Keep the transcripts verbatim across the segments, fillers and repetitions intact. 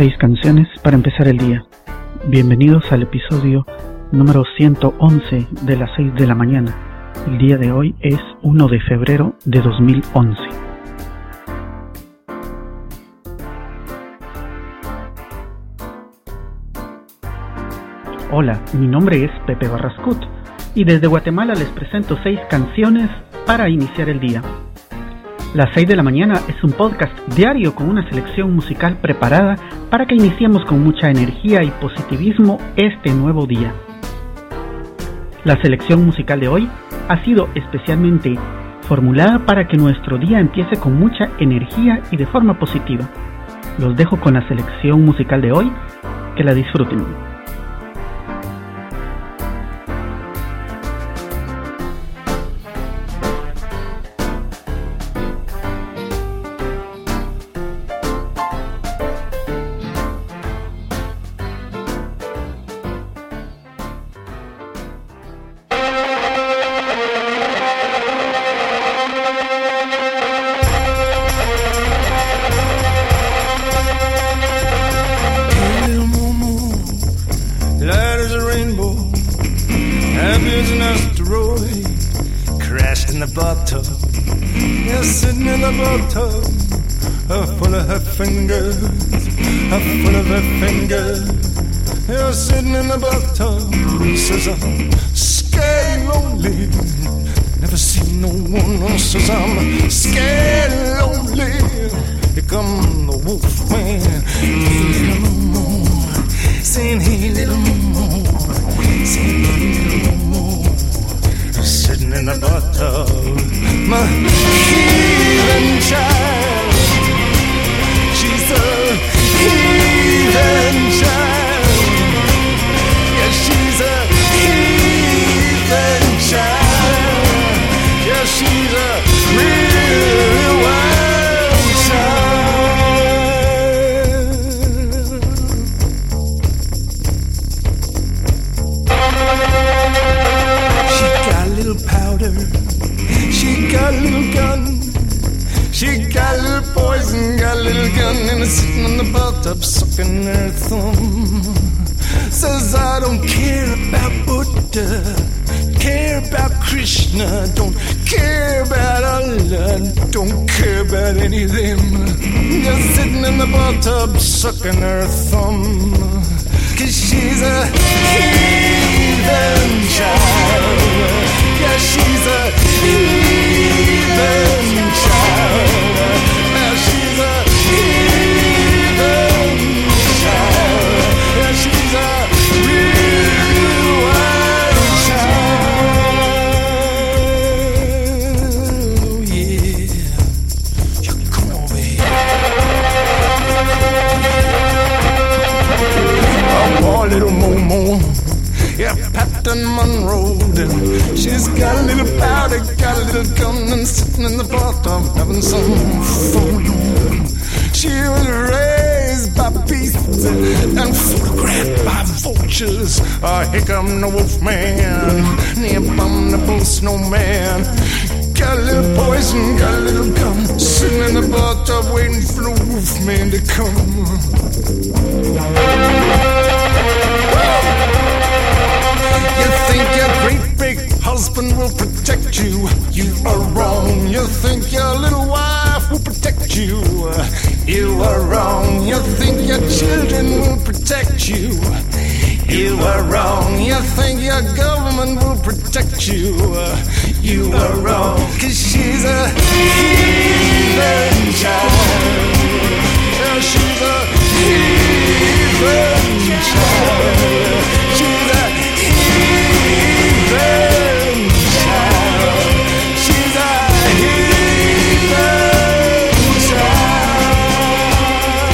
Seis canciones para empezar el día. Bienvenidos al episodio número ciento once de las seis de la mañana. El día de hoy es uno de febrero de dos mil once. Hola, mi nombre es Pepe Barrascut y desde Guatemala les presento seis canciones para iniciar el día. Las seis de la mañana es un podcast diario con una selección musical preparada para que iniciemos con mucha energía y positivismo este nuevo día. La selección musical de hoy ha sido especialmente formulada para que nuestro día empiece con mucha energía y de forma positiva. Los dejo con la selección musical de hoy, que la disfruten. Crashed in the bathtub, you're sitting in the bathtub, uh, full of her fingers, uh, full of her fingers. You're sitting in the bathtub, says I'm scared lonely. Never seen no one else, says I'm scared lonely. Here come the wolf man, hey little more, saying hey little more, saying hey little more. Sitting in the bathtub, my heathen child. She's a heathen child. Yeah, she's a heathen child. Yeah, she's a real wild powder, she got a little gun, she got a little poison, got a little gun, and it's sitting in the bathtub sucking her thumb. Says I don't care about Buddha, care about Krishna, don't care about Allah, don't care about any of them. Just sitting in the bathtub sucking her thumb, 'cause she's a heathen child. Yeah, she's a heathen child. Yeah, she's a heathen child. Yeah, she's a real wild child. Oh, yeah. You come over here. Oh, poor little Momo. Yeah, Patton Monroe. She's got a little powder, got a little gun, and sitting in the bathtub having some fun. She was raised by beasts and photographed by vultures. Oh, here come the wolf man, the abominable snowman. Got a little poison, got a little gum, sitting in the bathtub waiting for the wolf man to come. You think your great big husband will protect you? You are wrong. You think your little wife will protect you? You are wrong. You think your children will protect you? You are wrong. You think your government will protect you? You are wrong. 'Cause she's a heathen child. Yeah, she's a heathen child. She's a heathen child. She's a heathen child.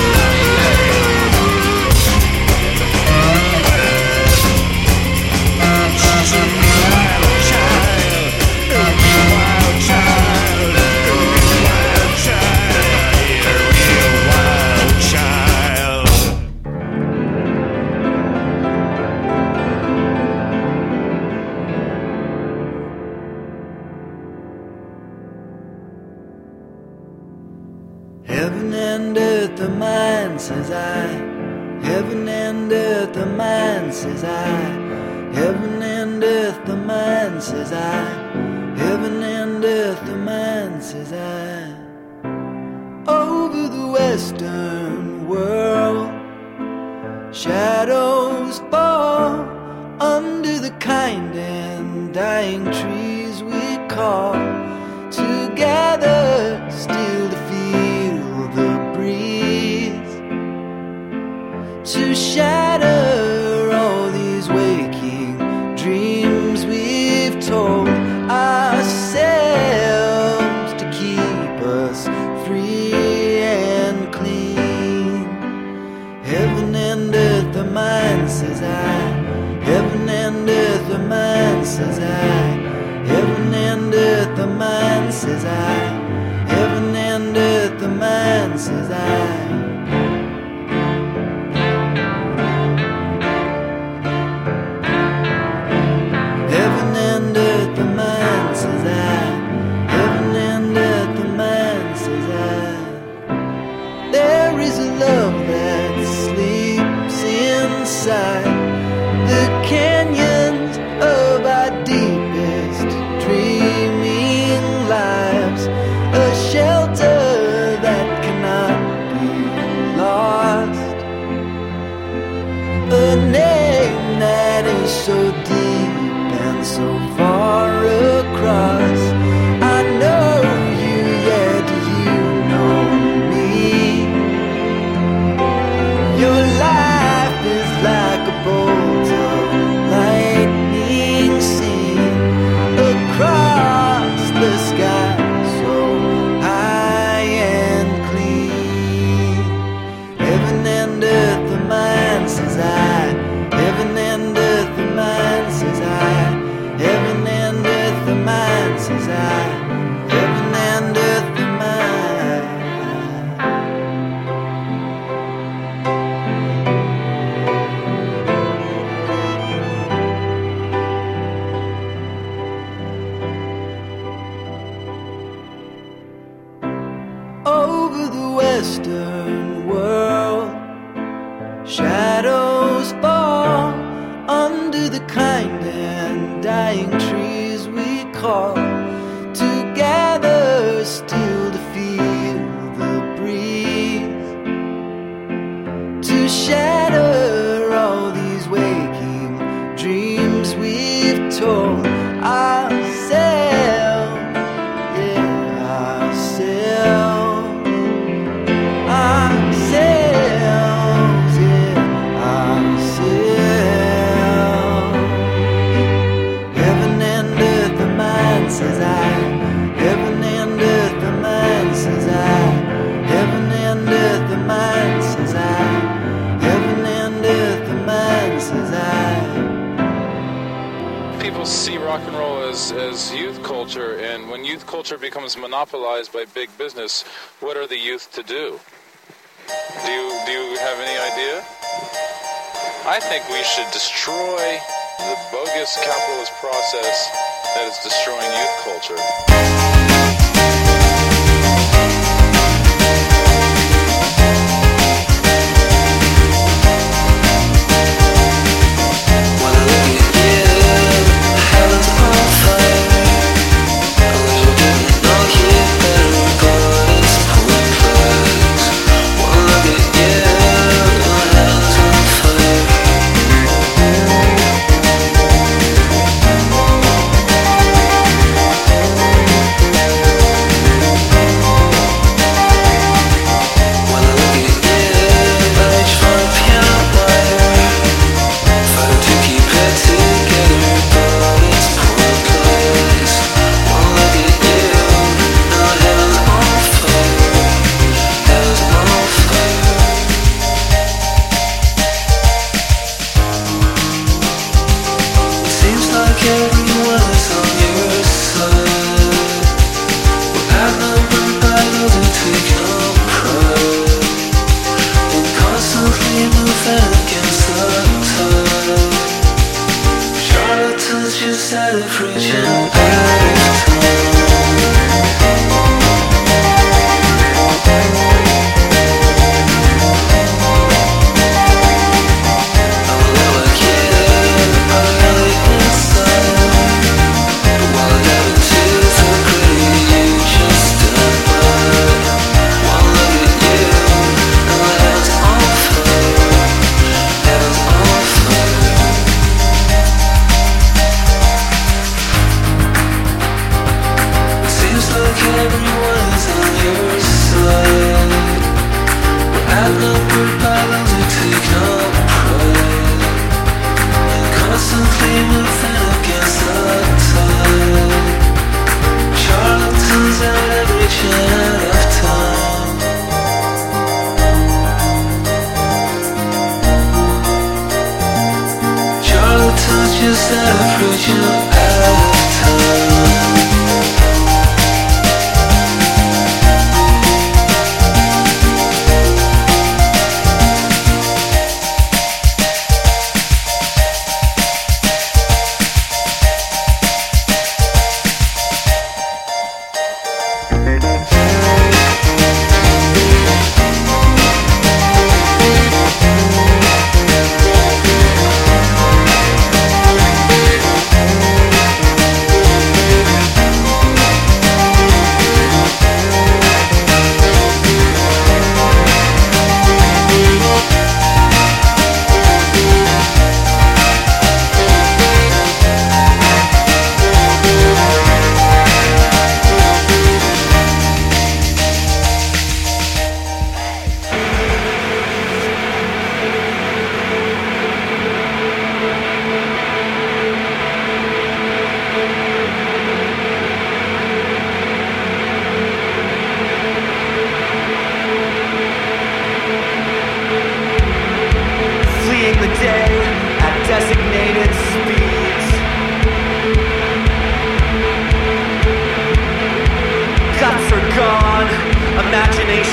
She's a wild child, a wild child, a wild child, a wild child. man, says I. Heaven and earth, the man, says I. Heaven and earth, the man, says I. Heaven and earth, the man, says I. Over the western world, shadows fall under the kind and dying trees we call. Together, still to feel the breeze, to shatter all these waking dreams we've told ourselves to keep us free and clean. Heaven and earth, the mind, says I. Heaven and earth, the mind, says I. Heaven and earth, the mind, says I. Heaven and earth, the mind, says I. Heaven and earth, the mind, says I. Heaven and earth, the mind, says I. There is a love that sleeps inside the canyons of our deepest dreaming lives, a shelter that cannot be lost, a name that is so deep and so far across. I know you, yeah, do you know me? Your life is like a bolt of lightning seen across the sky, so high and clean. Heaven and earth, the mind, says I. Heaven and earth, the mind, says I. Heaven and earth, the mind, says I. Heaven and earth, the mind. Over the western world, shadows fall under the kind and dying trees we call. Together, still to feel the breeze, to shatter all these waking dreams we've told ourselves, yeah, ourselves, ourselves, yeah, ourselves. Heaven and earth, the mind, says I. Heaven and earth, the mind, says I. Heaven and earth, the mind, says I. Heaven and earth, the mind, says I. People see rock and roll as, as youth culture, and when youth culture becomes monopolized by big business, what are the youth to do? Do you, do you have any idea? I think we should destroy the bogus capitalist process that is destroying youth culture.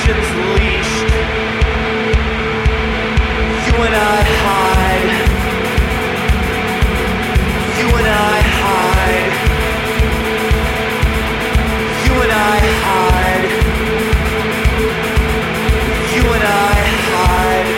emotions leashed. You and I hide. You and I hide. You and I hide. You and I hide.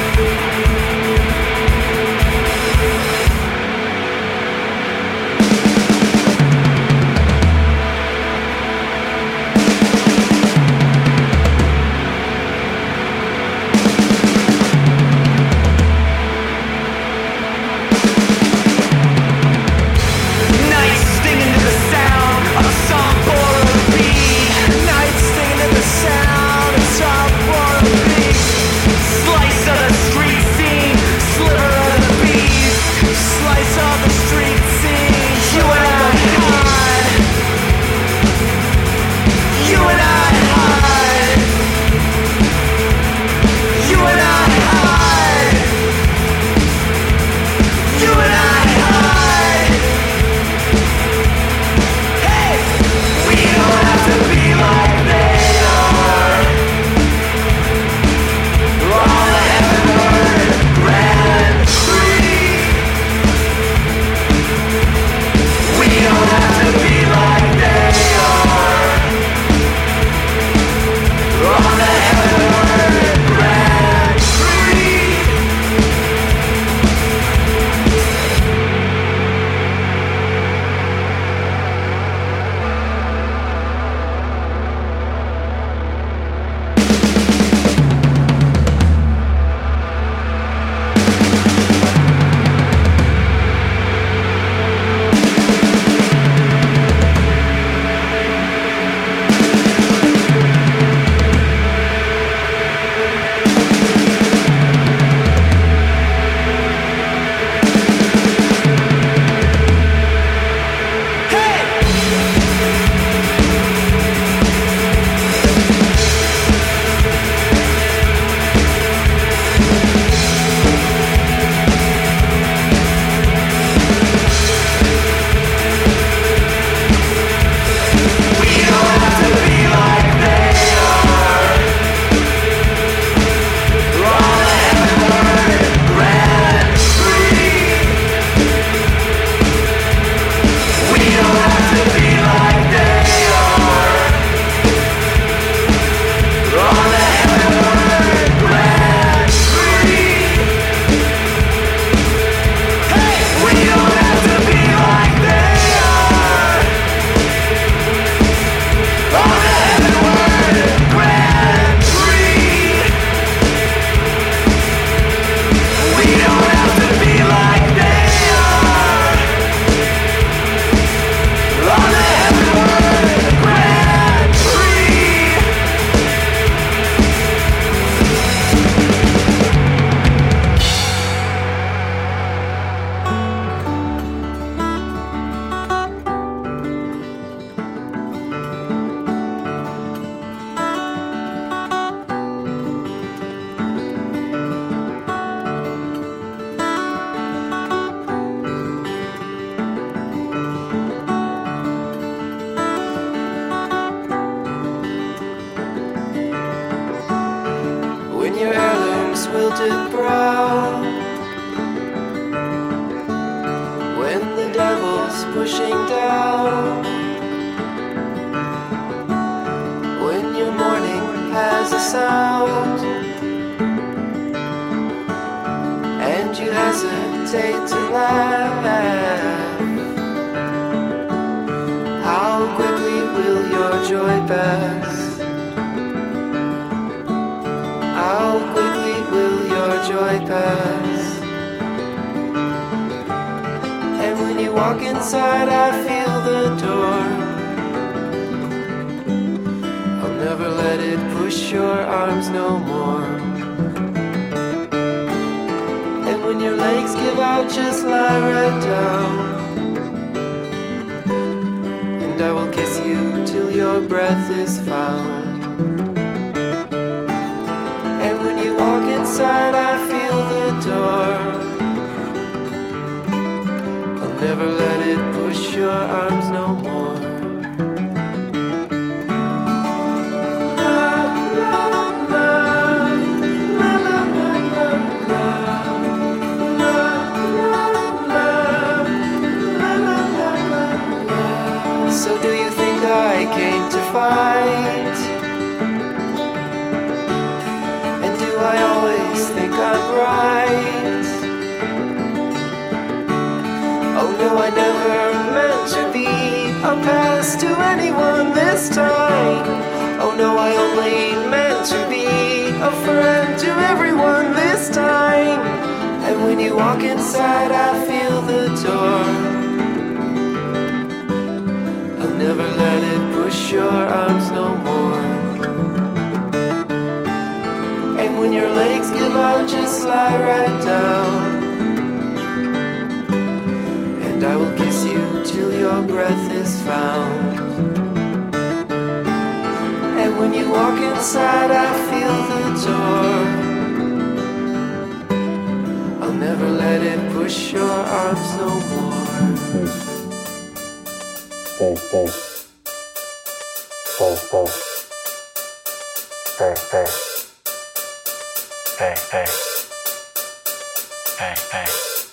wilted brow. When the devil's pushing down, when your morning has a sound, and you hesitate to laugh, how quickly will your joy pass? How quickly will your joy pass? And when you walk inside, I feel the door. I'll never let it push your arms no more. And when your legs give out, just lie right down, and I will kiss you till your breath is found. Walk inside, I feel the door. I'll never let it push your arms no more. La, la. came to fight? And do I always think I'm right? Oh no, I never meant to be a pest to anyone this time. Oh no, I only meant to be a friend to everyone this time. And when you walk inside, I feel the door. I'll never let it push your arms no more. And when your legs give out, just lie right down. And I will kiss you till your breath is found. And when you walk inside, I feel the door. I'll never let it push your arms no more. Hey, hey. Hey, hey. Hey, hey. Hey, hey. Hey, hey.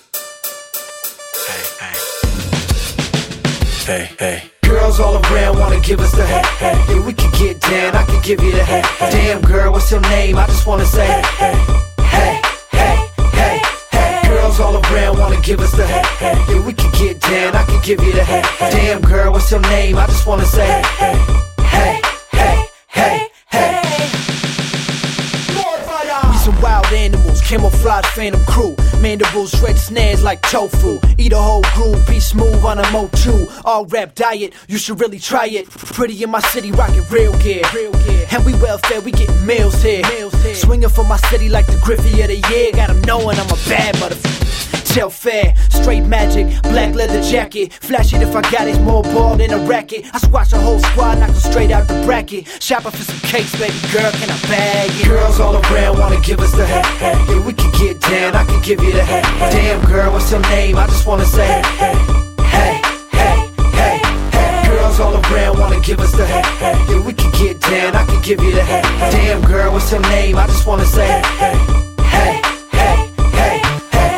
Hey, hey. Hey, hey. Girls all around wanna give us the hey, hey. Yeah, we can get down, I can give you the hey, hey. Damn girl, what's your name? I just wanna say hey, hey, hey, hey, hey. Girls all around wanna give us the hey, hey. Yeah, we can get down, I can give you the hey, hey. Damn girl, what's your name? I just wanna say hey, hey, hey, hey, hey. We some wild animals, camouflage phantom crew. Mandibles, shred snares like tofu. Eat a whole groove, be smooth on a mo two. All rap diet, you should really try it. Pretty in my city, rockin' real gear. And we welfare, we gettin' meals here. Swinging for my city like the Griffey of the year. Got 'em knowing I'm a bad motherfucker. Tell fair, straight magic, black leather jacket. Flash it if I got it, more ball than a racket. I squash a whole squad, knock 'em straight out the bracket. Shopping for some cakes, baby girl, can I bag it? Girls all around wanna give us the hey, hey. Yeah, we can get down, I can give you the hey, hey. Damn girl, what's your name? I just wanna say hey, hey, hey, hey, hey. Girls all around wanna give us the hey, hey. Yeah, we can get down, I can give you the hey, hey. Damn girl, what's your name? I just wanna say hey, hey, hey, hey, hey.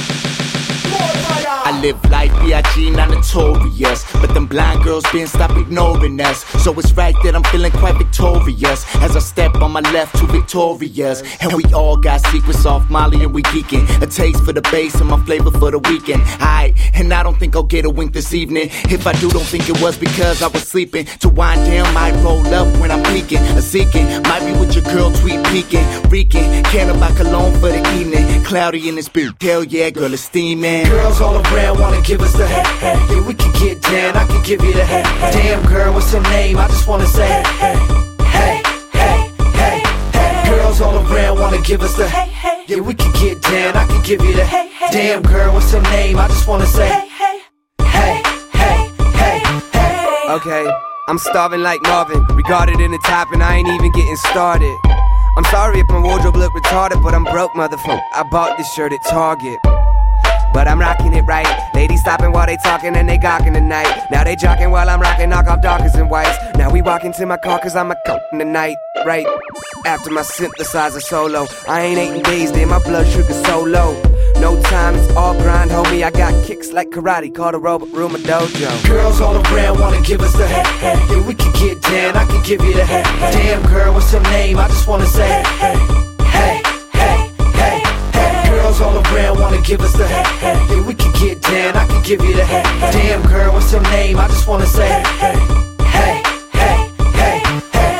I live life B I G not notorious, but them blind girls been stop ignoring us. So it's right that I'm feeling quite victorious as I step on my left to Victoria's. And we all got secrets off Molly and we geeking. A taste for the bass and my flavor for the weekend. Aight, and I don't think I'll get a wink this evening. If I do, don't think it was because I was sleeping. To wind down, might roll up when I'm peeking. A seeking, might be with your girl tweet peeking. Reeking, can't about cologne for the evening. Cloudy in the spirit, hell yeah, girl, it's steaming. Girls all around wanna give us the hey, hey. Yeah, we can get down, I can give you the hey, hey. Damn girl, what's your name? I just wanna say hey, hey, hey, hey, hey. Girls all around wanna give us the hey, hey. Yeah, we can get down, I can give you the hey, hey. Damn girl, what's your name? I just wanna say hey, hey, hey, hey, hey. Okay, I'm starving like Marvin, regarded in the top and I ain't even getting started. I'm sorry if my wardrobe look retarded, but I'm broke, motherfucker. I bought this shirt at Target, but I'm rocking it right. Ladies stopping while they talking and they gawking tonight. Now they jocking while I'm rocking, knock off darkers and whites. Now we walk into my car cause I'm a coat in the night, right? After my synthesizer solo, I ain't eating days, then my blood sugar so low. No time, it's all grind, homie. I got kicks like karate, call the robot room a dojo. Girls all around wanna give us the hey, hey. Yeah, we can get down, I can give you the hey, hey. Damn girl, what's your name? I just wanna say hey, hey, hey, hey, hey. Girls all around wanna give us the hey, hey. Yeah, we can get down, I can give you the hey, hey. Damn girl, what's your name? I just wanna say hey, hey, hey, hey, hey.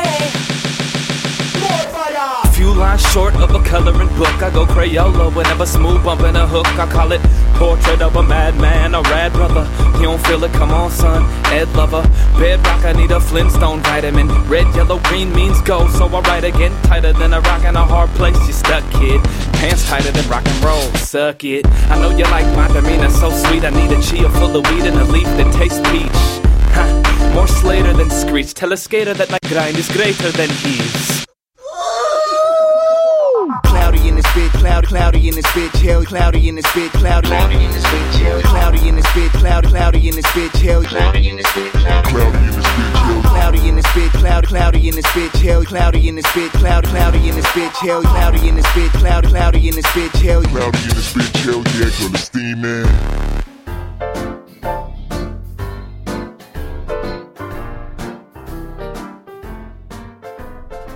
Few lines short of a coloring book, I go Crayola whenever smooth bumping a hook. I call it portrait of a madman, a rad brother. You don't feel it? Come on, son. Ed Lover, bedrock. I need a Flintstone vitamin. Red, yellow, green means go, so I write again. Tighter than a rock in a hard place. You stuck, kid. Pants tighter than rock and roll. Suck it. I know you like my demeanor, so sweet. I need a chia full of weed and a leaf that tastes peach. Ha, more Slater than Screech. Tell a skater that my grind is greater than his. Cloudy in this bitch, cloudy, cloudy in this bitch, hell, cloudy in this bitch, cloudy, cloudy in this bitch, hell, cloudy in this bitch, cloudy, cloudy in this bitch, hell, cloudy in this bitch, cloudy in this bitch, hell, cloudy in this bitch, cloudy, cloudy in this bitch, hell, cloudy in this bitch, cloudy, cloudy in this bitch, hell, cloudy in this bitch, cloudy, cloudy in this bitch, hell, cloudy in this bitch, hell, yeah, girl, it's steaming.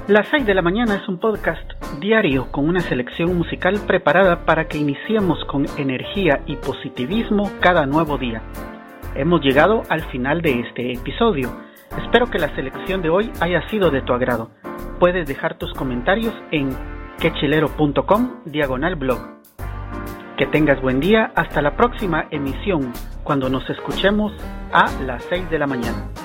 Las seis de la mañana es un podcast diario con una selección musical preparada para que iniciemos con energía y positivismo cada nuevo día. Hemos llegado al final de este episodio. Espero que la selección de hoy haya sido de tu agrado. Puedes dejar tus comentarios en quechilero.com diagonal blog. Que tengas buen día. Hasta la próxima emisión, cuando nos escuchemos a las seis de la mañana.